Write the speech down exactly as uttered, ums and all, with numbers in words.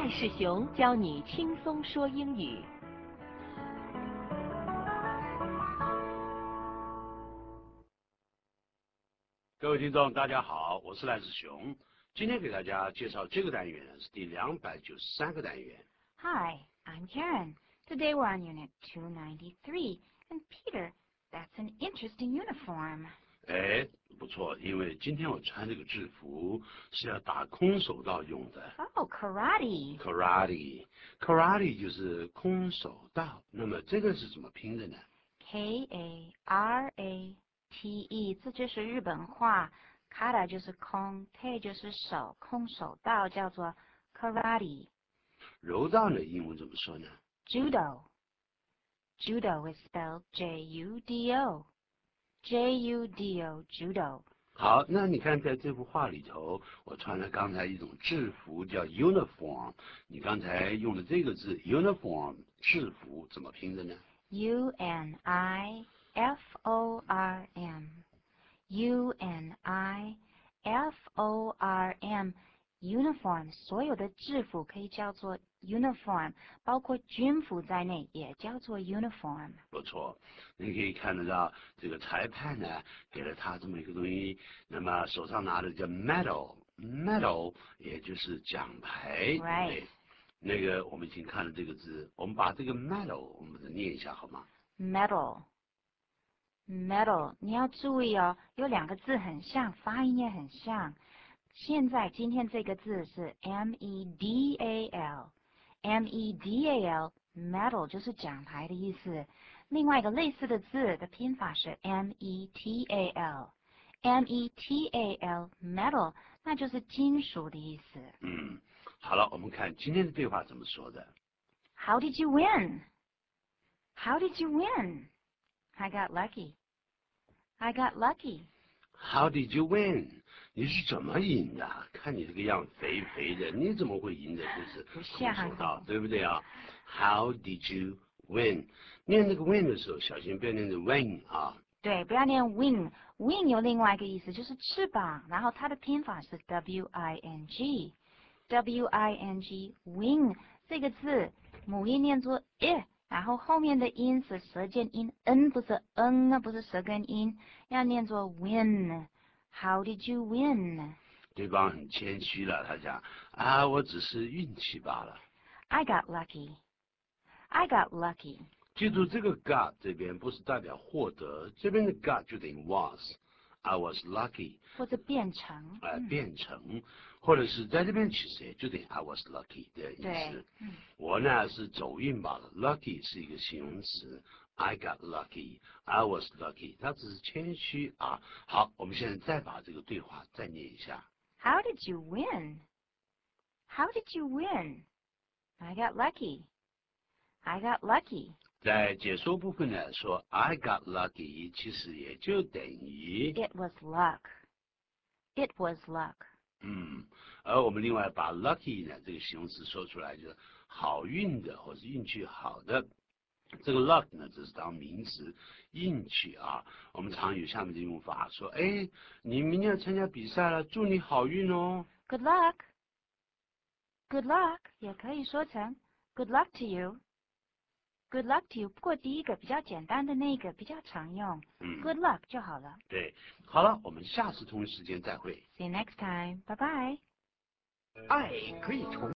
赖世雄教你轻松说英语。 各位听众，大家好，我是赖世雄。今天给大家介绍这个单元呢，是第两百九十三个单元。 Hi, I'm Karen. Today we're on Unit two ninety-three. And Peter, that's an interesting uniform. 哎，不错，因为今天我穿这个制服是要打空手道用的。 Oh, karate. Karate，karate 就是空手道。那么这个是怎么拼的呢 K A R A T E， 这就是日本话。kata 就是空 ，te 就是手，空手道叫做 karate。 柔道呢，英文怎么说呢 Judo。Judo is spelled J U D O。J U D O, judo。 好，那你看在这幅画里头，我穿了刚才一种制服叫 uniform。你刚才用的这个字 uniform 制服怎么拼的呢 U N I F O R M。U N I F O R M。Uniform 所有的制服可以叫做 uniform， 包括军服在内也叫做 uniform。 不错，你可以看得到这个裁判呢给了他这么一个东西，那么手上拿的叫 medal，medal 也就是奖牌。 Right。 那个我们已经看了这个字，我们把这个 medal 我们再念一下好吗 ？Medal。Medal， 你要注意哦，有两个字很像，发音也很像。现在今天这个字是 M E D A L，M E D A L，medal 就是奖牌的意思。另外一个类似的字的拼法是 M E T A L，M E T A L，medal 那就是金属的意思。 嗯，好了，我们看今天的对话怎么说的。 How did you win? How did you win? I got lucky. I got lucky. How did you win? 你是怎么赢的？看你这个样肥肥的，你怎么会赢的？就是空手道，对不对啊 ？How did you win? 念这个 win 的时候，小心不要念成 win 啊。 对，不要念 wing。wing 有另外一个意思，就是翅膀，然后它的拼法是 W I N G。W I N G，wing 这个字母音念作 i， 然后后面的音是舌尖音 n， 不是 n， 不是舌根音，要念作 win。How did you win？ 对方很谦虚了，他讲啊，我只是运气罢了。 I got lucky. I got lucky. 记住这个 got 这边不是代表获得，这边的 got 就等于 was。I was lucky， 或者变成， 呃，变成，或者是在这边其实也就等于 I was lucky 的意思。 嗯、 我呢是走运罢了 ，lucky 是一个形容词 ，I got lucky，I was lucky， 它只是谦虚啊。好，我们现在再把这个对话再念一下。 How did you win? How did you win? I got lucky. I got lucky. 在解说部分呢，说 I got lucky， 其实也就等于 It was luck. It was luck. 嗯，而我们另外把 lucky 呢这个形容词说出来，就是好运的或是运气好的。这个 luck 呢，只是当名词，运气啊。我们常有下面的用法，说，哎，你明天要参加比赛了，祝你好运哦。 Good luck. Good luck 也可以说成 Good luck to you. Good luck to you. 不过第一个比较简单的那个比较常用， 嗯 Good luck 就好了。 对，好了，我们下次同一时间再会。 See you next time. Bye bye. 爱可以重